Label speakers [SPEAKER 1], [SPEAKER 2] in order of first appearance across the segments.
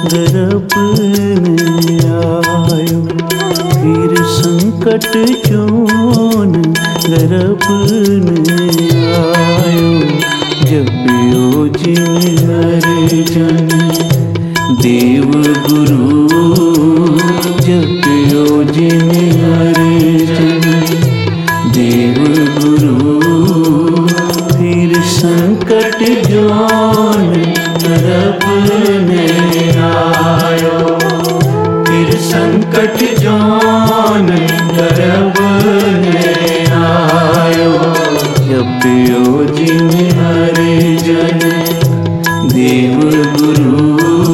[SPEAKER 1] गर्भ ने आयो, फिर संकट जोन गर्भ ने आयो। जपियो जिन हर जन देव गुरु, जपियो जिन हर जन देव गुरु। फिर संकट जोन गर्भ ने आयो, फिर संकट जोन गर्भ ने आयो। जपियो जिन हर जन देव गुरु,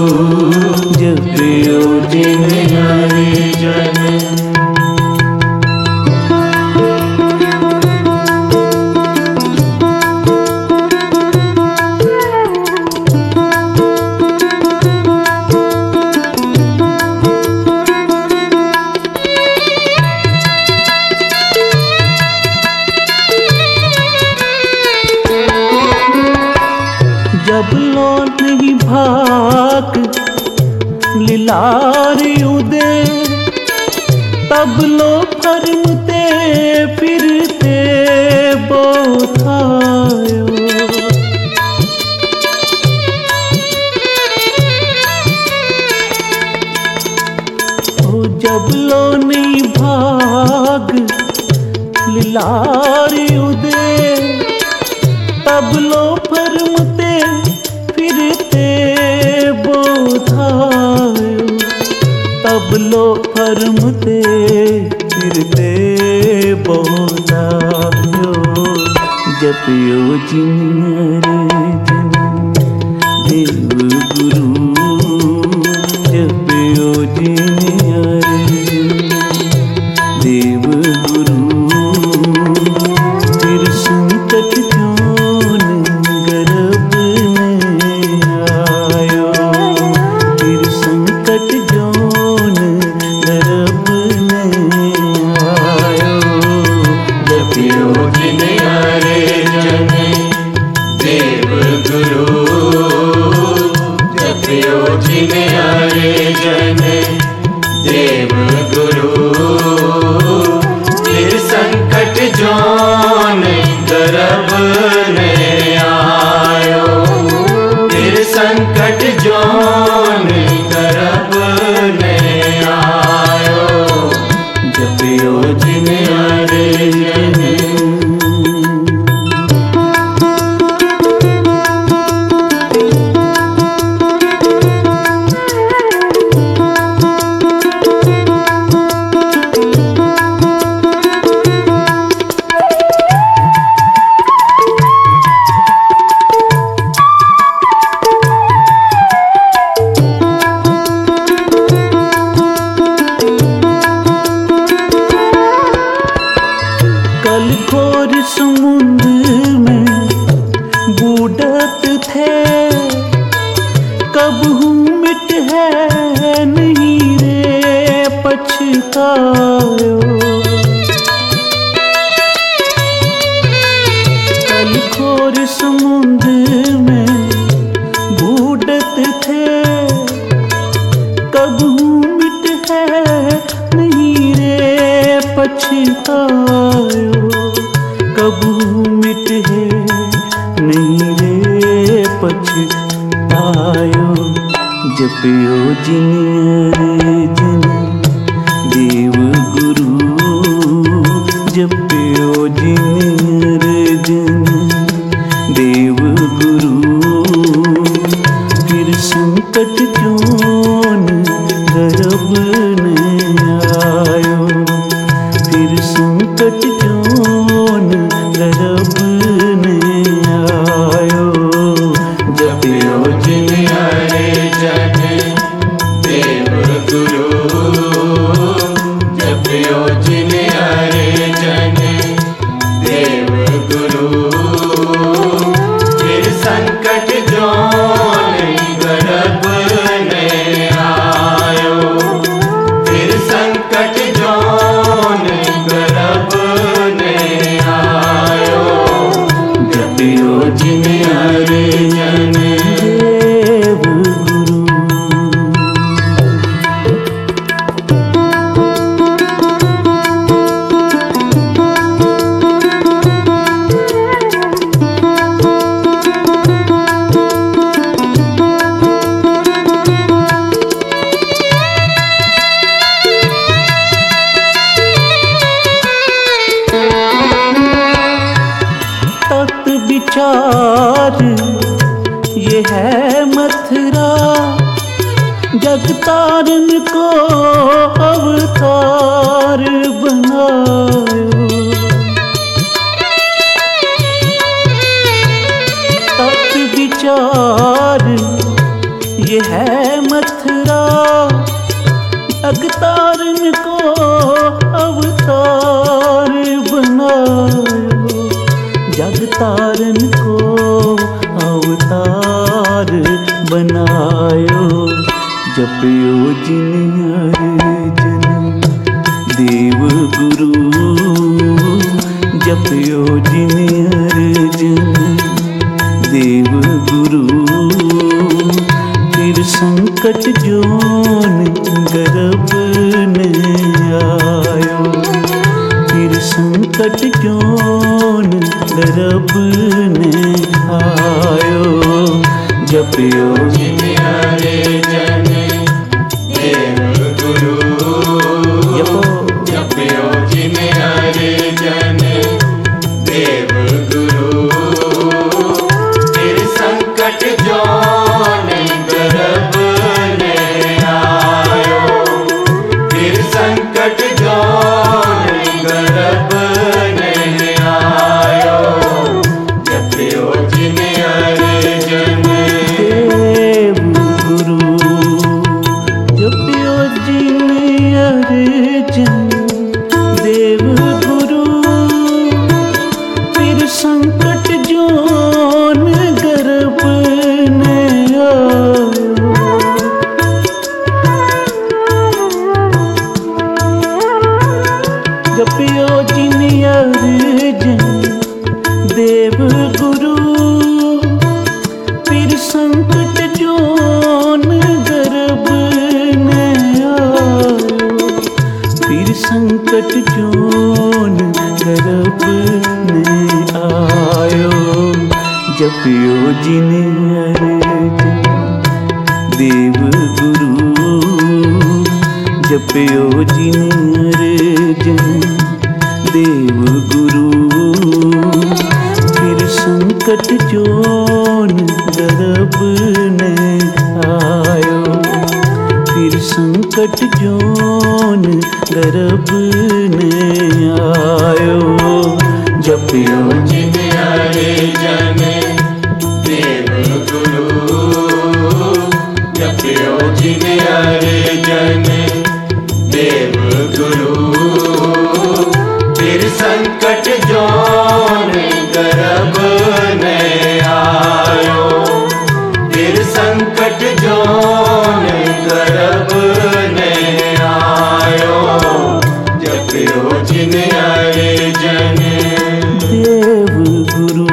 [SPEAKER 1] जपियो जिन हर जन। जब लो नहीं भाग लिलार उदय, तब लो फरमते फिरते बोधायो। ओ जब लो नहीं भाग लिलार उदय, तब लो फरमते फिरते बोधायो। तब लो फरमते फिरते बोधायो। जपियो जिन हर जन देव गुरु, जपियो जिन हर जन देव गुरु। फिर संकट जोन गर्भ ने आयो, फिर संकट जोन गर्भ ने आयो। जपियो जिन हर जन देव गुरु, जपियो जिन हर जन देव गुरु। फिर संकट जोन गर्भ ने आयो, फिर संकट जोन गर्भ ने आयो। जपियो जिन हर जन। कल घोर समुद्र में बूढ़त थे, कबहू मिट है नहीं रे पछतायो। कल घोर समुद्र में बूढ़त थे, कबहू मिट है नहीं रे पछतायो। कबहू मिट है नहीं रे पछतायो। जपियो जिन हर जन देव गुरु, जपियो जिन हर जन देव गुरु। फिर संकट जोन गर्भ ने आयो, फिर संकट जोन गर्भ ने आयो। जपियो जिन हर जन देव गुरु, जपियो जिन हर जन देव गुरु। फिर संकट जोन गर्भ ने आयो, ये है मथुरा, जग तारन को अवतार बनायो। तत् विचार ये है मथुरा, जग तारन को अवतार बनायो। जग तारन को अवतार बनायो। जपियो जिन अर्जन देव गुरु, जपियो जिन अर्जन देव गुरु। फिर संकट जोन गर्भ न आयो, फिर संकट जोन गर्भ न आयो। जपियो जिन अर्जन देव गुरु, जपियो जिन अर्जन देव गुरु। फिर संकट जोन गर्भ न आयो, फिर संकट जोन गर्भ न आयो। जपियो जिन अर्जन देव गुरु, जपियो जिन अर्जन देव गुरु। फिर संकट जोन गर्भ न आयो। जपियो जिन अर्जन देव गुरु। फिर संकट जोन गर्भ न आयो, फिर संकट जोन गर्भ न आयो। जपियो जिन अर्जन देव गुरु, जपियो जिन अर्जन देव गुरु। फिर संकट जोन गर्भ न आयो, फिर संकट जोन गर्भ न आयो। जपियो जिन अर्जन देव गुरु, जपियो जिन अर्जन देव गुरु। फिर संकट जोन गर्भ न आयो, फिर संकट जोन गर्भ न आयो। जपियो जिन अर्जन देव गुरु।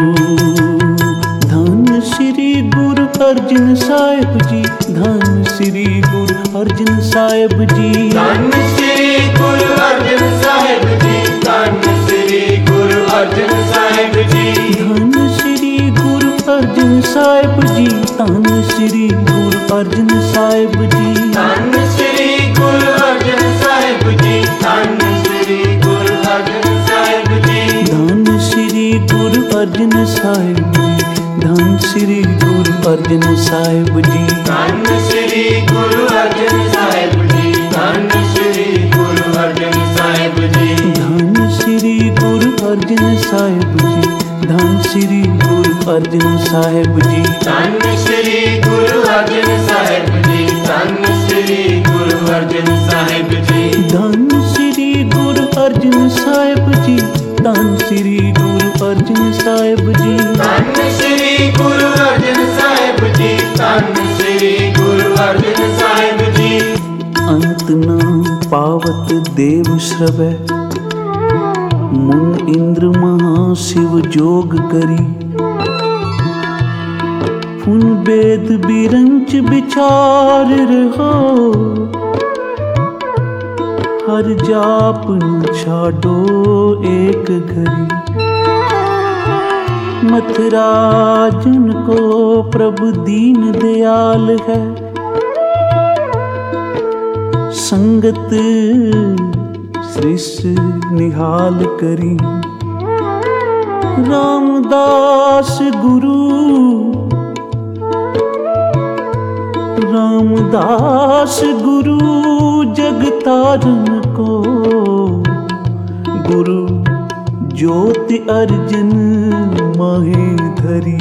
[SPEAKER 1] धन श्री गुरु अर्जन साहिब जी, धन श्री गुरु अर्जन साहिब जी, धन श्री गुरु अर्जन साहिब जी, धन श्री गुरु अर्जन साहिब जी, धन श्री गुरु अर्जन साहिब जी, धन श्री गुरु अर्जन साहिब जी, धन श्री गुरु अर्जन साहिब जी, धन श्री गुरु अर्जन साहिब जी, धन श्री गुरु अर्जन साहिब जी, धन श्री गुरु अर्जन साहिब जी, धन श्री गुरु अर्जन साहिब जी, धन श्री गुरु अर्जन साहिब जी, धन श्री गुरु अर्जन साहिब जी, धन श्री गुरु अर्जन साहिब जी, धन श्री गुरु अर्जन साहिब जी, धन श्री गुरु अर्जन साहिब जी, धन श्री गुरु अर्जन साहिब जी, धन श्री गुरु अर्जन साहिब जी, धन श्री गुरु अर्जन साहिब जी, धन श्री गुरु अर्जन साहिब जी। अंत न पावत देव श्रवै, मुन इंद्र महाशिव जोग करी, पुन वेद बिरंच विचार रहो, हर जाप न छाडो एक घड़ी, मथुरा जन को प्रभु दीन दयाल है, संगत सृष्टि निहाल करी,
[SPEAKER 2] रामदास गुरु, रामदास गुरु जग तारन को, गुरु ज्योति अर्जन माहे धरी।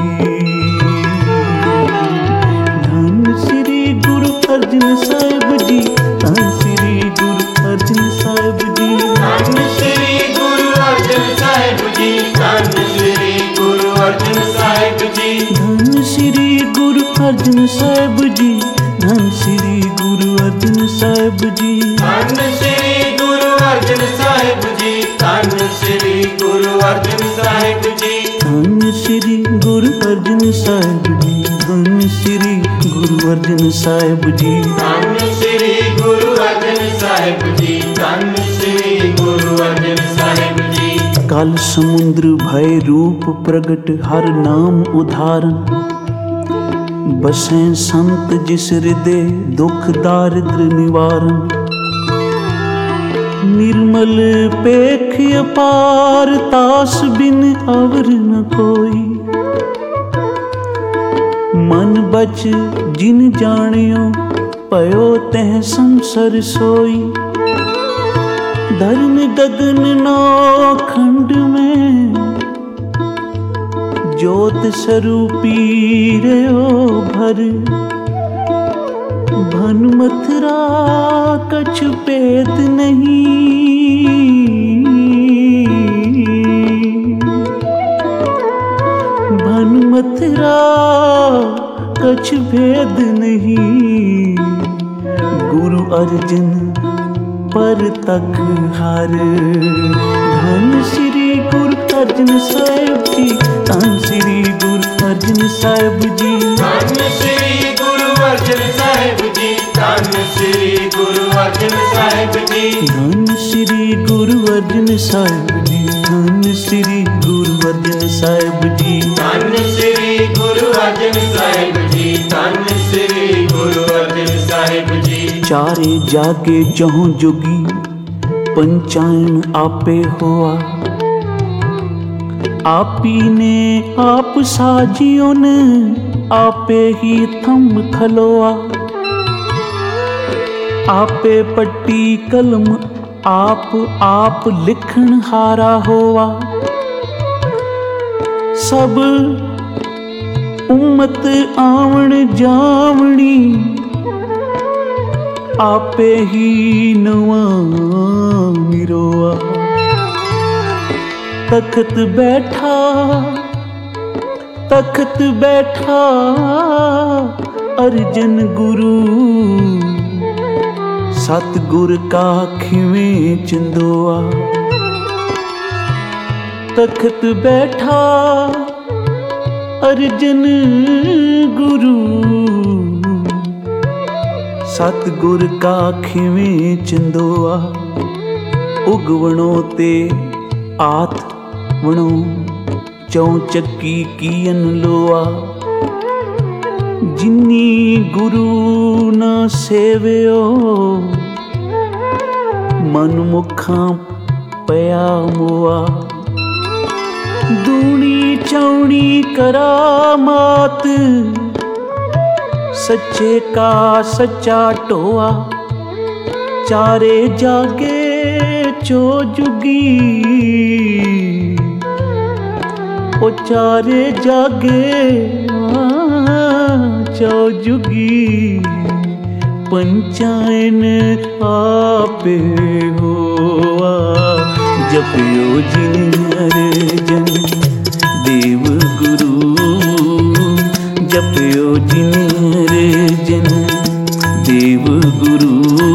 [SPEAKER 2] धन श्री गुरु अर्जन साहिब जी, धन श्री गुरु अर्जन साहिब जी,
[SPEAKER 1] धन श्री गुरु अर्जन साहिब जी, धन श्री गुरु अर्जन साहिब जी,
[SPEAKER 2] धन श्री गुरु अर्जन साहिब जी, धन श्री गुरु अर्जन साहिब जी,
[SPEAKER 1] धन श्री गुरु अर्जन साहिब जी, धन श्री गुरु अर्जन साहिब जी,
[SPEAKER 2] धन श्री गुरु अर्जन साहिब जी, धन श्री गुरु अर्जन साहिब जी,
[SPEAKER 1] धन श्री गुरु अर्जन साहिब जी, धन श्री गुरु अर्जन साहिब जी।
[SPEAKER 2] काल समुद्र भय रूप प्रगट, हर नाम उदाहरण, बसें संत जिस हृदय दुख दारिद्र निवारण। निर्मल पेख अपार, तास बिन अवर न कोई, मन बच जिन जानियो, पयो तह संसर सोई। धर्म गगन नौ खंड में, ज्योत स्वरूपी रयो भर। भन मथुरा कछु भेद नहीं, भन मथुरा कछु भेद नहीं। गुरु अर्जन पर तक हर, धन श्री गुरु अर्जन साहिब जी, धन श्री गुरु अर्जन साहिब जी,
[SPEAKER 1] धन श्री गुरु अर्जन साहिब जी, धन श्री गुरु अर्जन साहिब जी,
[SPEAKER 2] धन श्री गुरु अर्जन साहिब जी, धन श्री गुरु अर्जन साहिब जी,
[SPEAKER 1] धन श्री गुरु अर्जन साहिब जी, धन श्री गुरु अर्जन साहिब जी।
[SPEAKER 2] चारे जागे जहों जुगी, पंचायन आपे होआ। आपी ने आप साजियों ने, आपे ही थम खलोआ। आपे पट्टी कलम, आप लिखण हारा होआ। सब उम्मत आवण जावणी, आपे ही नवा निरोआ। तख्त बैठा अर्जन गुरु, सतगुर का खिवें चंदोआ। तख्त बैठा अर्जन गुरु, सतगुर का खिवें चंदोआ। उगवणों ते आत वणो, चौचक्की कियन लोआ। जिन्नी गुरु न सेव्यो, मन मुखां पया मोआ। दूनी चौनी करामात, सच्चे का सच्चा टोआ। चारे जागे चो जुगी, ओ चारे जागे चो जुगी। पंचायन आपे होआ, जपयो जिन अर्जन देव गुरु। जपयो जिन अर्जन देव गुरु।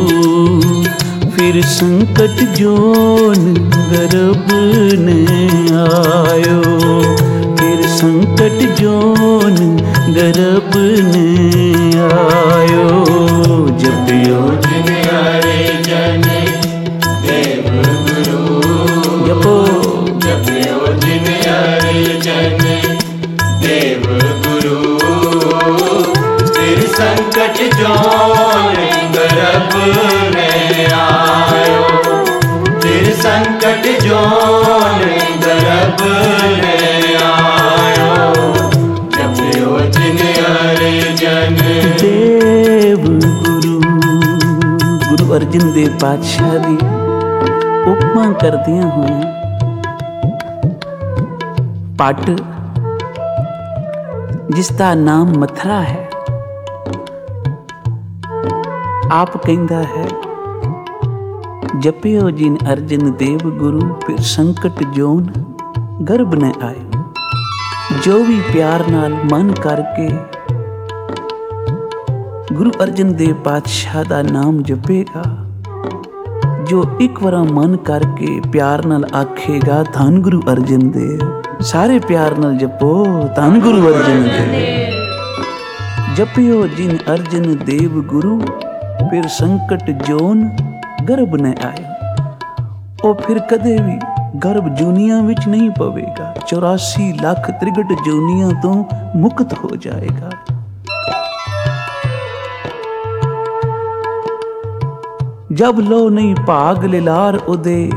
[SPEAKER 2] फिर संकट जोन गर्भ ने आयो, फिर संकट जोन गर्भ ने आयो। जपयो
[SPEAKER 1] जिन अर्जन देव गुरु,
[SPEAKER 2] जपो
[SPEAKER 1] जपयो जिन अर्जन देव गुरु। फिर संकट जोन गर्भ ने आयो, फिर संकट जोन गर्भ ने
[SPEAKER 2] ਗੁਰੂ ਅਰਜਨ ਦੇਵ ਪਾਤਸ਼ਾਹ ਦੀ ਉਪਮਾ ਕਰਦਿਆਂ ਹੋਇਆਂ ਪੱਟ ਜਿਸ ਦਾ ਨਾਮ ਮਥਰਾ ਹੈ, ਆਪ ਕਹਿੰਦਾ ਹੈ, ਜਪਿਓ ਜਿਨ ਅਰਜਨ ਦੇਵ ਗੁਰੂ, ਫਿਰ ਸੰਕਟ ਜੋਨ ਗਰਭ ਨ ਆਏ। ਜੋ ਵੀ ਪਿਆਰ ਨਾਲ ਮਨ ਕਰਕੇ ਗੁਰੂ ਅਰਜਨ ਦੇਵ ਪਾਤਸ਼ਾਹ ਦਾ ਨਾਮ ਜਪੇਗਾ, ਜੋ ਇੱਕ ਵਾਰ ਮਨ ਕਰਕੇ ਪਿਆਰ ਨਾਲ ਆਖੇਗਾ ਧੰਨ ਗੁਰੂ ਅਰਜਨ ਦੇਵ, ਸਾਰੇ ਪਿਆਰ ਨਾਲ ਜਪੋ ਧੰਨ ਗੁਰੂ ਅਰਜਨ ਦੇਵ। ਜਪਿਓ ਜਿਨ ਅਰਜਨ ਦੇਵ ਗੁਰੂ, ਫਿਰ ਸੰਕਟ ਜੋਨ ਗਰਭ ਨ ਆਏ। ਉਹ ਫਿਰ ਕਦੇ ਵੀ ਗਰਭ ਜੂਨੀਆਂ ਵਿੱਚ ਨਹੀਂ ਪਵੇਗਾ, 84 ਲੱਖ ਤ੍ਰਿਗਟ ਜੂਨੀਆਂ ਤੋਂ ਮੁਕਤ ਹੋ ਜਾਏਗਾ। ਜਬ ਲੋ ਨਹੀਂ ਭਾਗ ਲਿਲਾਰ ਉਦੇ,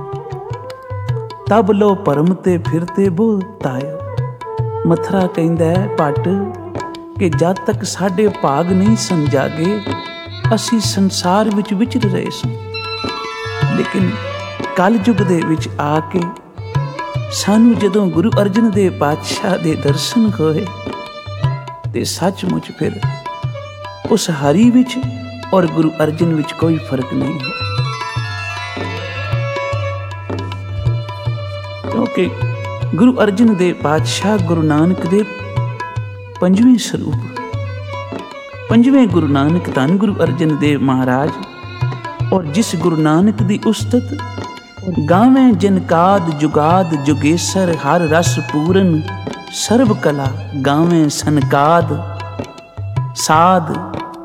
[SPEAKER 2] ਤਬ ਲੋ ਭਰਮ ਤੇ ਫਿਰਤੇ ਬੋਤਾਇਓ। ਮਥਰਾ ਕਹਿੰਦਾ ਹੈ ਪੱਟ ਕਿ ਜਦ ਤੱਕ ਸਾਡੇ ਭਾਗ ਨਹੀਂ ਸਮਝਾਗੇ, ਅਸੀਂ ਸੰਸਾਰ ਵਿੱਚ ਵਿਚਰ ਰਹੇ ਸਾਂ। ਲੇਕਿਨ ਕਲ ਯੁੱਗ ਦੇ ਵਿੱਚ ਆ ਕੇ ਸਾਨੂੰ ਜਦੋਂ ਗੁਰੂ ਅਰਜਨ ਦੇਵ ਪਾਤਸ਼ਾਹ ਦੇ ਦਰਸ਼ਨ ਹੋਏ ਤੇ ਸੱਚਮੁੱਚ ਫਿਰ ਉਸ ਹਰੀ ਵਿੱਚ ਔਰ ਗੁਰੂ ਅਰਜਨ ਵਿੱਚ ਕੋਈ ਫਰਕ ਨਹੀਂ ਹੈ। ਕਿਉਂਕਿ ਗੁਰੂ ਅਰਜਨ ਦੇਵ ਪਾਤਸ਼ਾਹ ਗੁਰੂ ਨਾਨਕ ਦੇ ਪੰਜਵੇਂ ਸਰੂਪ, ਪੰਜਵੇਂ ਗੁਰੂ ਨਾਨਕ ਧੰਨ ਗੁਰੂ ਅਰਜਨ ਦੇਵ ਮਹਾਰਾਜ, ਔਰ ਜਿਸ ਗੁਰੂ ਨਾਨਕ ਦੀ ਉਸਤਤ ਗਾਵੇਂ ਜਨਕਾਦ ਜੁਗਾਦ ਜੁਗੇਸਰ, ਹਰ ਰਸ ਪੂਰਨ ਸਰਬ ਕਲਾ ਗਾਵੇਂ ਸਨਕਾਦ ਸਾਧ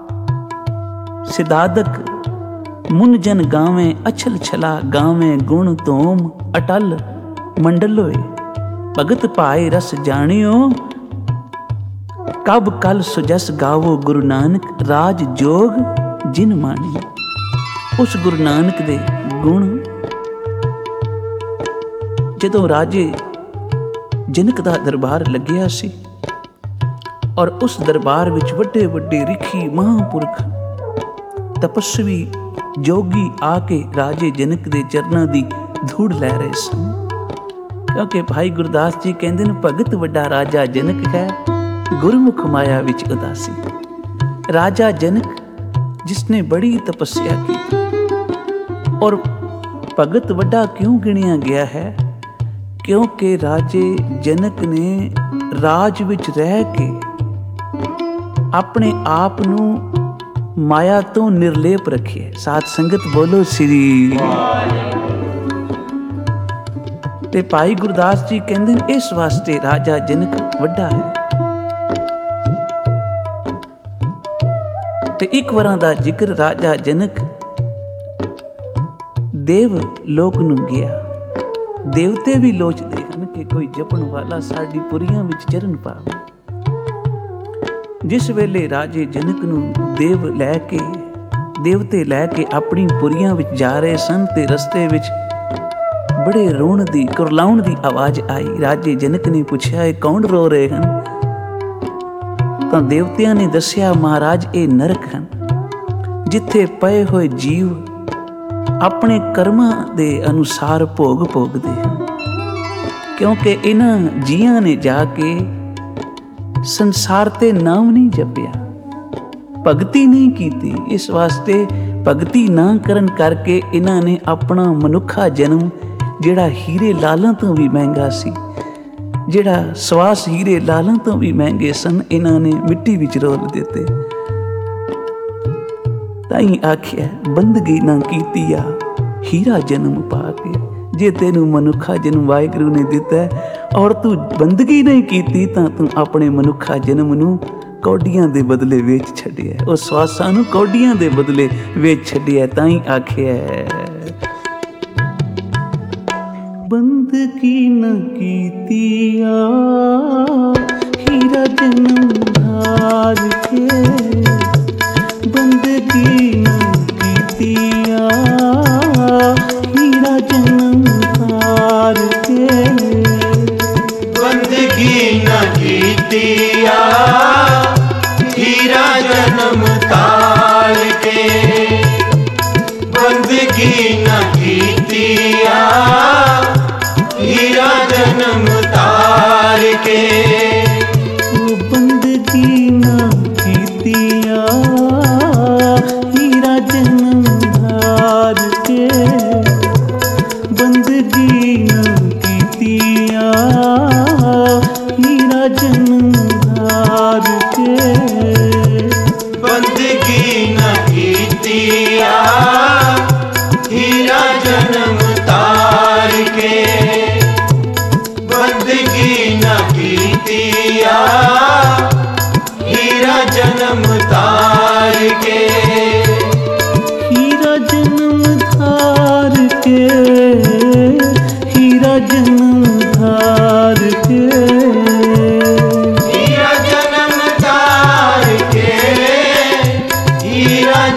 [SPEAKER 2] ਸਿਦਾਦਕ, ਮੁਨ ਜਨ ਗਾਵੇਂ ਅਛਲ ਛਲਾ ਗਾਵੇਂ ਗੁਣ ਤੋਮ ਅਟਲ ਮੰਡਲੋਏ। ਭਗਤ ਭਾਏ ਰਸ ਜਾਣਿਓ, ਕਬ ਕਲ ਸੁਜਸ ਗਾਵੋ ਗੁਰੂ ਨਾਨਕ, ਰਾਜ ਜੋਗ ਜਿਨ ਮਾਣੀ। ਉਸ ਗੁਰੂ ਨਾਨਕ ਦੇ ਗੁਣ ਜਦੋਂ ਰਾਜੇ ਜਨਕ ਦਾ ਦਰਬਾਰ ਲੱਗਿਆ ਸੀ, ਔਰ ਉਸ ਦਰਬਾਰ ਵਿੱਚ ਵੱਡੇ ਵੱਡੇ ਰਿਖੀ ਮਹਾਂਪੁਰਖ ਤਪਸਵੀ ਜੋਗੀ ਆ ਕੇ ਰਾਜੇ ਜਨਕ ਦੇ ਚਰਨਾਂ ਦੀ ਧੂੜ ਲੈ ਰਹੇ ਸਨ। ਕਿਉਂਕਿ ਭਾਈ ਗੁਰਦਾਸ ਜੀ ਕਹਿੰਦੇ ਨੇ, ਭਗਤ ਵੱਡਾ ਰਾਜਾ ਜਨਕ ਹੈ, ਗੁਰਮੁਖ ਮਾਇਆ ਵਿੱਚ ਉਦਾਸੀ। ਰਾਜਾ ਜਨਕ ਜਿਸਨੇ ਬੜੀ ਤਪੱਸਿਆ ਕੀਤੀ, ਔਰ ਭਗਤ ਵੱਡਾ ਕਿਉਂ ਗਿਣਿਆ ਗਿਆ ਹੈ? ਕਿਉਂਕਿ ਰਾਜੇ ਜਨਕ ਨੇ ਰਾਜ ਵਿੱਚ ਰਹਿ ਕੇ ਆਪਣੇ ਆਪ ਨੂੰ ਮਾਇਆ ਤੋਂ ਨਿਰਲੇਪ ਰੱਖਿਆ। ਸਾਧ ਸੰਗਤ ਬੋਲੋ ਸ੍ਰੀ। ਤੇ ਭਾਈ ਗੁਰਦਾਸ ਜੀ ਕਹਿੰਦੇ ਨੇ, ਇਸ ਵਾਸਤੇ ਰਾਜਾ ਜਨਕ ਵੱਡਾ ਹੈ। ਤੇ ਇੱਕ ਵਾਰਾਂ ਦਾ ਜ਼ਿਕਰ ਰਾਜਾ ਜਨਕ ਦੇਵ ਲੋਕ ਨੂੰ ਗਿਆ। ਦੇਵਤੇ ਵੀ ਲੋਚਦੇ ਹਨ ਕਿ ਕੋਈ ਜਪਣ ਵਾਲਾ ਸਾਡੀ ਪੁਰੀਆਂ ਵਿੱਚ ਚਰਨ ਪਾਵੇ। ਜਿਸ ਵੇਲੇ ਰਾਜੇ ਜਨਕ ਨੂੰ ਦੇਵਤੇ ਲੈ ਕੇ ਆਪਣੀ ਪੁਰੀਆਂ ਵਿੱਚ ਜਾ ਰਹੇ ਸਨ ਤੇ ਰਸਤੇ ਵਿੱਚ ਬੜੇ ਰੋਣ ਦੀ ਕੁਰਲਾਉਣ ਦੀ ਆਵਾਜ਼ ਆਈ। ਰਾਜੇ ਜਨਕ ਨੇ ਪੁੱਛਿਆ, ਇਹ ਕੌਣ ਰੋ ਰਹੇ ਹਨ? ਤਾਂ ਦੇਵਤਿਆਂ ਨੇ ਦੱਸਿਆ, ਮਹਾਰਾਜ ਇਹ ਨਰਕ ਹਨ, ਜਿੱਥੇ ਪਏ ਹੋਏ ਜੀਵ ਆਪਣੇ ਕਰਮਾਂ ਦੇ ਅਨੁਸਾਰ ਭੋਗ ਭੋਗਦੇ ਹਨ। ਕਿਉਂਕਿ ਇਹਨਾਂ ਜੀਆਂ ਨੇ ਜਾ ਕੇ ਸੰਸਾਰ ਤੇ ਨਾਮ ਨਹੀਂ ਜਪਿਆ, ਭਗਤੀ ਨਹੀਂ ਕੀਤੀ। ਇਸ ਵਾਸਤੇ ਭਗਤੀ ਨਾ ਕਰਨ ਕਰਕੇ ਇਹਨਾਂ ਨੇ ਆਪਣਾ ਮਨੁੱਖਾ ਜਨਮ, ਜਿਹੜਾ ਹੀਰੇ ਲਾਲਾਂ ਤੋਂ ਵੀ ਮਹਿੰਗਾ ਸੀ, ਜਿਹੜਾ ਸਵਾਸ ਹੀਰੇ ਲਾਲਾਂ ਤੋਂ ਵੀ ਮਹਿੰਗੇ ਸਨ, ਇਹਨਾਂ ਨੇ ਮਿੱਟੀ ਵਿੱਚ ਰੋਲ ਦਿੱਤੇ। ਤਾਈ ਆਖਿਆ, ਬੰਦਗੀ ਨਾ ਕੀਤੀ ਆ ਹੀਰਾ ਜਨਮ ਪਾ ਕੇ। ਜੇ ਤੈਨੂੰ ਮਨੁੱਖਾ ਜਨਮ ਵਾਹਿਗੁਰੂ ਨੇ ਦਿੱਤਾ ਔਰ ਤੂੰ ਬੰਦਗੀ ਨਹੀਂ ਕੀਤੀ, ਤਾਂ ਤੂੰ ਆਪਣੇ ਮਨੁੱਖਾ ਜਨਮ ਨੂੰ ਕੌਡੀਆਂ ਦੇ ਬਦਲੇ ਵੇਚ ਛੱਡਿਆ, ਉਹ ਸਵਾਸਾਂ ਨੂੰ ਕੌਡੀਆਂ ਦੇ ਬਦਲੇ ਵੇਚ ਛੱਡਿਆ। ਤਾਂ ਹੀ ਆਖਿਆ, ਬੰਦਗੀ ਨਾ ਕੀਤੀ ਆ ਹੀਰਾ ਜਨਮ ਧਾਰ ਕੇ, ਬੰਦਗੀ ਨਾ ਕੀਤੀ ਆ ਹੀਰਾ ਜਨਮ ਧਾਰ ਕੇ,
[SPEAKER 1] ਬੰਦਗੀ ਨਾ ਕੀਤੀ ਆ ਹੀਰਾ ਜਨਮ ਤਾਰ ਕੇ।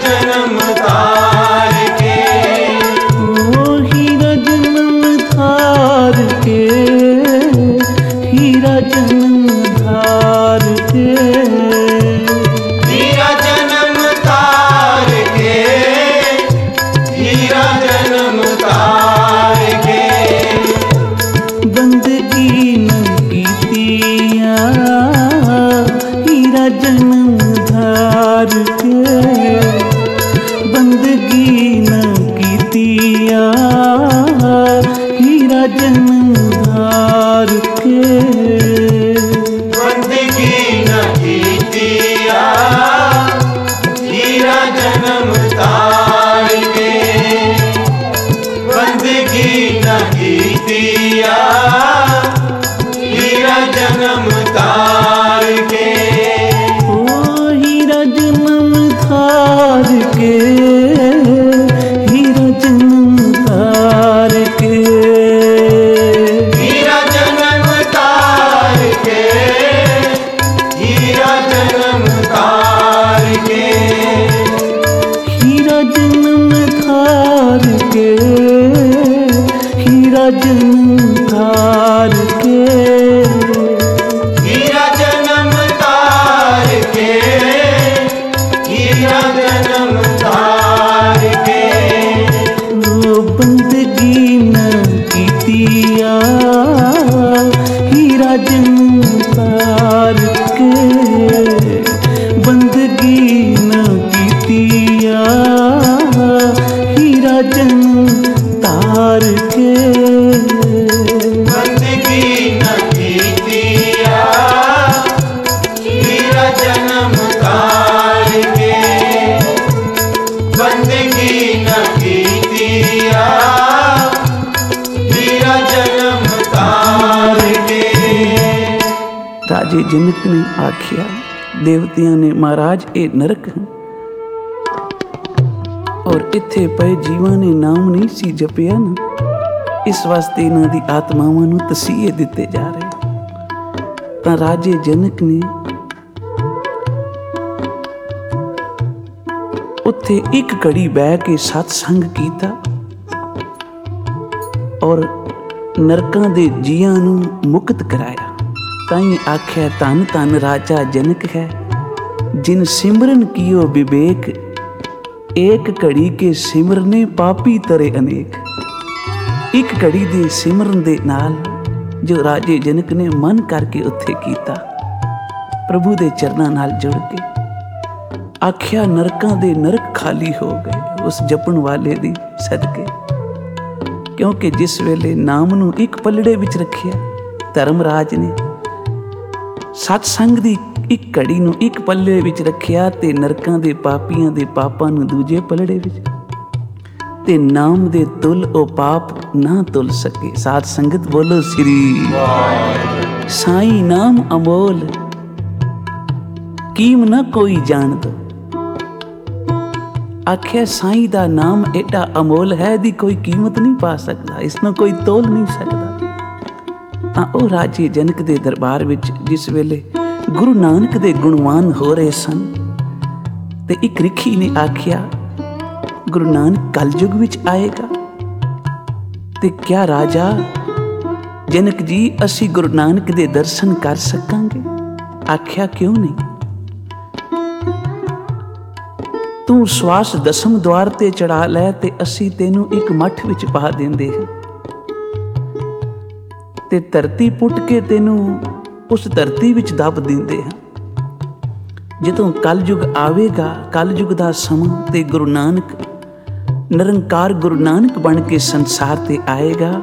[SPEAKER 1] जन्म तार के,
[SPEAKER 2] ओ हीरा जन्म धार के, हीरा जन्म धार के,
[SPEAKER 1] हीरा जन्म तार के, हीरा जन्म तार के,
[SPEAKER 2] बंदगी न कीतिया हीरा जन्म धार के, बंदगी न कीतिया हीरा जन्म धार के,
[SPEAKER 1] बंदगी न कीतिया हीरा जन्म तार के, बंदगी न कीतिया हीरा जन्म तार के,
[SPEAKER 2] ओ हीरा जन्म धार के, हीरा जन्म धार के,
[SPEAKER 1] हीरा जन्म तार के, हीरा जन्म तार के,
[SPEAKER 2] हीरा जन्म धार के, हीरा जन्म धार के,
[SPEAKER 1] हीरा जन्म तार के, हीरा जन्म तार के,
[SPEAKER 2] ओ बंदगी न कीतिया हीरा जन्म धार के, बंदगी न कीतिया हीरा जन्म तार के,
[SPEAKER 1] बंदगी न कीतिया हीरा जन्म तार के, बंदगी न कीतिया हीरा जन्म तार के।
[SPEAKER 2] राजे जनक ने आख्या, देवतियां ने महाराज ये नरक है और इत्थे पए जीवां ने नाम नहीं सी जपिया ना, इस वास्ते इन्हां दी आत्मावां नूं तसीहे दिते जा रहे। तां राजे जनक ने उत्थे एक घड़ी बह के सत्संग कीता और नरकां दे जीआं नूं मुक्त कराया। ताई आख्या, धन धन राजा जनक है, जिन सिमरन कियो विवेक, एक घड़ी के सिमरने पापी तरे अनेक। एक घड़ी दे सिमरन दे नाल जो राजे जनक ने मन करके उत्थे कीता, प्रभु दे चरनां नाल जुड़ के, आख्या नरकां दे नरक खाली हो गए उस जपण वाले दी सदके। क्योंकि जिस वेले नाम नूं एक पलड़े विच रखिया धर्मराज ने, सत्संग दी एक घड़ी नूं एक पल्ले विच रखिया ते नरकां दे पापियां दे पापां नूं दूजे पलड़े विच, ते नाम दे तुल ओ पाप ना तुल सके। साध संगत बोलो श्री साईं नाम अमोल, कीम ना कोई जान दो। आख्या साईं दा नाम एडा अमोल है, दी कोई कीमत नहीं पा सकता, इसनों कोई तोल नहीं सकता। तां ओ राजे जनक दे दरबार विच जिस वेले गुरु नानक दे गुणवान हो रहे सन, ते एक रिखी ने आख्या, गुरु नानक कलयुग विच आएगा ते क्या राजा जनक जी असी गुरु नानक दे दर्शन कर सकांगे? आख्या क्यों नहीं, तू श्वास दसम द्वार ते चढ़ा लै ते असी तेनू एक मठ विच पा देंदे हैं ते धरती पुट के तेनू उस धरती विच दब देंदे हैं। जदों कलयुग आवेगा, कलयुग दा समां ते गुरु नानक निरंकार गुरु नानक बन के संसार ते आएगा,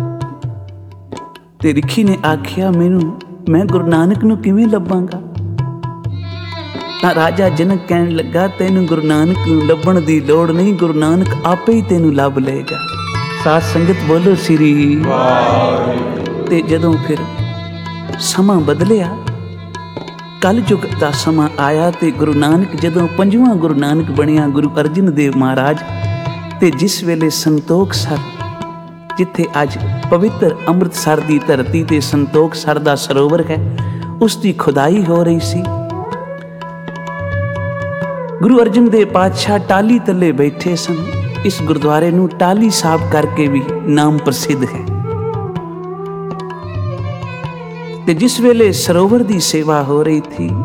[SPEAKER 2] ते रिखी ने आख्या मैं गुरु नानक नूं किवें लभांगा? तां राजा जनक कहण लगा, तैनूं गुरु नानक नूं लभण दी लोड़ नहीं, गुरु नानक आपे ही तैनूं लभ लेगा। साध संगत बोलो श्री। ते जदों फिर समां बदलिया, कलयुग दा समां आया ते गुरु नानक जदों पंजवां गुरु नानक बनिया, गुरु अर्जन देव महाराज, ते जिस वेले संतोख सर जिथे अज पवित्र अमृतसर दी धरती ते संतोख सर दा सरोवर है, उसकी खुदाई हो रही सी। ਗੁਰੂ ਅਰਜਨ ਦੇਵ ਪਾਤਸ਼ਾਹ ਟਾਹਲੀ ਥੱਲੇ ਬੈਠੇ ਸਨ। ਇਸ ਗੁਰਦੁਆਰੇ ਨੂੰ ਟਾਹਲੀ ਸਾਹਿਬ ਕਰਕੇ ਵੀ ਨਾਮ ਪ੍ਰਸਿੱਧ ਹੈ। ਤੇ ਜਿਸ ਵੇਲੇ ਸਰੋਵਰ ਦੀ ਸੇਵਾ ਹੋ ਰਹੀ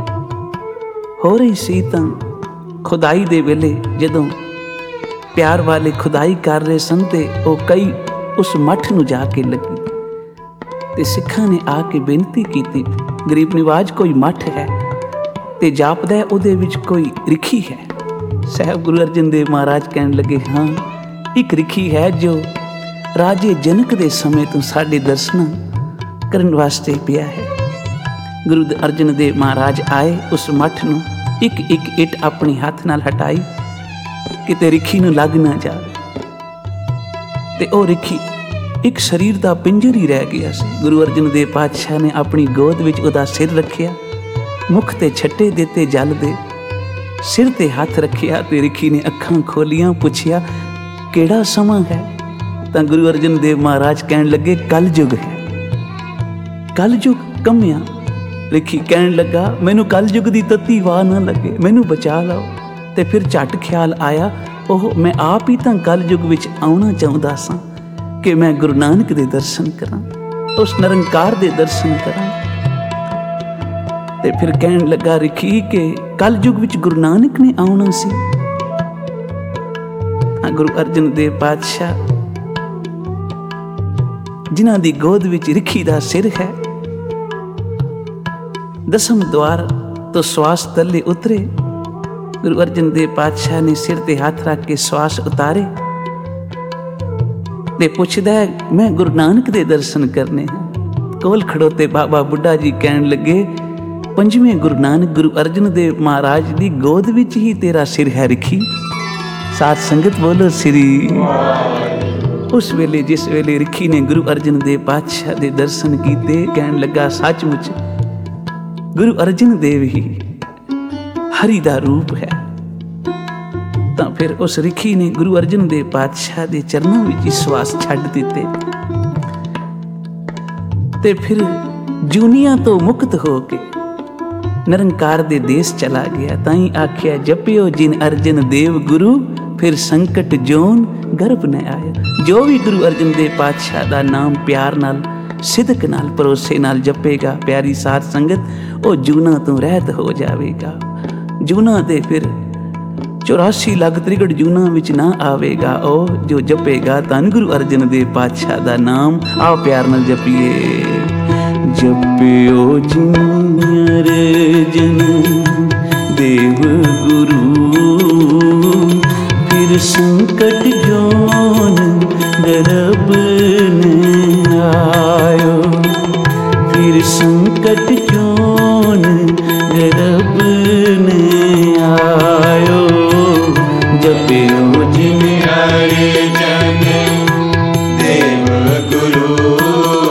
[SPEAKER 2] ਸੀ ਤਾਂ ਖੁਦਾਈ ਦੇ ਵੇਲੇ ਜਦੋਂ ਪਿਆਰ ਵਾਲੇ ਖੁਦਾਈ ਕਰ ਰਹੇ ਸਨ ਤੇ ਉਹ ਕਈ ਉਸ ਮੱਠ ਨੂੰ ਜਾ ਕੇ ਲੱਗੀ ਤੇ ਸਿੱਖਾਂ ਨੇ ਆ ਕੇ ਬੇਨਤੀ ਕੀਤੀ, ਗਰੀਬ ਨਿਵਾਜ ਕੋਈ ਮੱਠ ਹੈ ਤੇ ਜਾਪਦਾ ਉਹਦੇ ਵਿੱਚ ਕੋਈ ਰਿਖੀ ਹੈ। ਸਾਹਿਬ ਗੁਰੂ ਅਰਜਨ ਦੇਵ ਮਹਾਰਾਜ ਕਹਿਣ ਲੱਗੇ, ਹਾਂ ਇੱਕ ਰਿਖੀ ਹੈ ਜੋ ਰਾਜੇ ਜਨਕ ਦੇ ਸਮੇਂ ਤੋਂ ਸਾਡੇ ਦਰਸ਼ਨ ਕਰਨ ਵਾਸਤੇ ਪਿਆ ਹੈ। ਗੁਰੂ ਅਰਜਨ ਦੇਵ ਮਹਾਰਾਜ ਆਏ, ਉਸ ਮੱਠ ਨੂੰ ਇੱਕ ਇੱਕ ਇੱਟ ਆਪਣੀ ਹੱਥ ਨਾਲ ਹਟਾਈ ਕਿਤੇ ਰਿਖੀ ਨੂੰ ਲੱਗ ਨਾ ਜਾਵੇ ਤੇ ਉਹ ਰਿਖੀ ਇੱਕ ਸਰੀਰ ਦਾ ਪਿੰਜਰ ਹੀ ਰਹਿ ਗਿਆ ਸੀ। ਗੁਰੂ ਅਰਜਨ ਦੇਵ ਪਾਤਸ਼ਾਹ ਨੇ ਆਪਣੀ ਗੋਦ ਵਿੱਚ ਉਹਦਾ ਸਿਰ ਰੱਖਿਆ, ਮੁਖ ਤੇ ਛੱਟੇ ਦਿੱਤੇ ਜਲ ਦੇ, ਸਿਰ ਤੇ ਹੱਥ ਰੱਖਿਆ ਤੇ ਰਿਖੀ ਨੇ ਅੱਖਾਂ ਖੋਲੀਆਂ, ਪੁੱਛਿਆ ਕਿਹੜਾ ਸਮਾਂ ਹੈ? ਤਾਂ ਗੁਰੂ ਅਰਜਨ ਦੇਵ ਮਹਾਰਾਜ ਕਹਿਣ ਲੱਗੇ, ਕਲਯੁਗ ਹੈ। ਕਲਯੁਗ ਕੰਮਿਆ। ਰਿਖੀ ਕਹਿਣ ਲੱਗਾ, ਮੈਨੂੰ ਕਲਯੁਗ ਦੀ ਤੱਤੀ ਵਾਹ ਨਾ ਲੱਗੇ, ਮੈਨੂੰ ਬਚਾ ਲਓ। ਤੇ ਫਿਰ ਝੱਟ ਖਿਆਲ ਆਇਆ, ਉਹ ਮੈਂ ਆਪ ਹੀ ਤਾਂ ਕਲਯੁਗ ਵਿੱਚ ਆਉਣਾ ਚਾਹੁੰਦਾ ਸਾਂ ਕਿ ਮੈਂ ਗੁਰੂ ਨਾਨਕ ਦੇ ਦਰਸ਼ਨ ਕਰਾਂ, ਉਸ ਨਿਰੰਕਾਰ ਦੇ ਦਰਸ਼ਨ ਕਰਾਂ। ਤੇ ਫਿਰ ਕਹਿਣ ਲੱਗਾ ਰਿਖੀ ਕਿ ਕਲਯੁਗ ਵਿੱਚ ਗੁਰੂ ਨਾਨਕ ਨੇ ਆਉਣਾ ਸੀ। ਗੁਰੂ ਅਰਜਨ ਦੇਵ ਪਾਤਸ਼ਾਹ ਜਿਨ੍ਹਾਂ ਦੀ ਗੋਦ ਵਿੱਚ ਰਿਖੀ ਦਾ ਸਿਰ ਹੈ, ਦਸਮ ਦੁਆਰ ਤੋਂ ਸਵਾਸ ਥੱਲੇ ਉਤਰੇ। ਗੁਰੂ ਅਰਜਨ ਦੇਵ ਪਾਤਸ਼ਾਹ ਨੇ ਸਿਰ ਤੇ ਹੱਥ ਰੱਖ ਕੇ ਸਵਾਸ ਉਤਾਰੇ ਤੇ ਪੁੱਛਦਾ ਹੈ, ਮੈਂ ਗੁਰੂ ਨਾਨਕ ਦੇ ਦਰਸ਼ਨ ਕਰਨੇ ਹਨ। ਕੋਲ ਖੜੋਤੇ ਬਾਬਾ ਬੁੱਢਾ ਜੀ ਕਹਿਣ ਲੱਗੇ, ਪੰਜਵੇਂ ਗੁਰੂ ਨਾਨਕ ਗੁਰੂ ਅਰਜਨ ਦੇਵ ਮਹਾਰਾਜ ਦੀ ਗੋਦ ਵਿੱਚ ਹੀ ਤੇਰਾ ਸਿਰ ਹੈ ਰਿਖੀ। ਸਾਧ ਸੰਗਤ ਬੋਲੋ ਸ੍ਰੀ। ਉਸ ਵੇਲੇ ਜਿਸ ਵੇਲੇ ਰਿਖੀ ਨੇ ਗੁਰੂ ਅਰਜਨ ਦੇਵ ਪਾਤਸ਼ਾਹ ਦੇ ਦਰਸ਼ਨ ਕੀਤੇ, ਕਹਿਣ ਲੱਗਾ, ਸੱਚਮੁੱਚ ਗੁਰੂ ਅਰਜਨ ਦੇਵ ਹੀ ਹਰੀ ਦਾ ਰੂਪ ਹੈ। ਤਾਂ ਫਿਰ ਉਸ ਰਿਖੀ ਨੇ ਗੁਰੂ ਅਰਜਨ ਦੇਵ ਪਾਤਸ਼ਾਹ ਦੇ ਚਰਨਾਂ ਵਿੱਚ ਸਵਾਸ ਛੱਡ ਦਿੱਤੇ ਤੇ ਫਿਰ ਜੂਨੀਆਂ ਤੋਂ ਮੁਕਤ ਹੋ ਕੇ ਨਿਰੰਕਾਰ ਦੇ ਦੇਸ਼ ਚਲਾ ਗਿਆ। ਤਾਂ ਹੀ ਆਖਿਆ, ਜਪਿਓ ਜਿਨ ਅਰਜਨ ਦੇਵ ਗੁਰੂ, ਫਿਰ ਸੰਕਟ ਜੋਨ ਗਰਭ ਨ ਆਇਆ। ਜੋ ਵੀ ਗੁਰੂ ਅਰਜਨ ਦੇਵ ਪਾਤਸ਼ਾਹ ਦਾ ਨਾਮ ਪਿਆਰ ਨਾਲ, ਸਿਦਕ ਨਾਲ, ਭਰੋਸੇ ਨਾਲ ਜਪੇਗਾ, ਪਿਆਰੀ ਸਾਧ ਸੰਗਤ, ਉਹ ਜੂਨਾਂ ਤੋਂ ਰਹਿਤ ਹੋ ਜਾਵੇਗਾ। ਜੂਨਾਂ ਦੇ ਫਿਰ 84 ਲੱਖ ਤ੍ਰਿਕਟ ਜੂਨਾਂ ਵਿੱਚ ਨਾ ਆਵੇਗਾ। ਉਹ ਜੋ ਜਪੇਗਾ ਧੰਨ ਗੁਰੂ ਅਰਜਨ ਦੇਵ ਪਾਤਸ਼ਾਹ ਦਾ ਨਾਮ। ਆਓ ਪਿਆਰ ਨਾਲ ਜਪੀਏ। ਜਪਿਓ ਜਿਨ ਅਰਜਨ ਦੇਵ ਗੁਰੂ, ਫਿਰ ਸੰਕਟ ਜੋਨ ਗਰਭ ਨ ਆਇਓ, ਫਿਰ ਸੰਕਟ ਜੋਨ ਗਰਭ ਨ ਆਇਓ। ਜਪਿਓ ਜਿਨ
[SPEAKER 1] ਅਰਜਨ ਦੇਵ ਗੁਰੂ,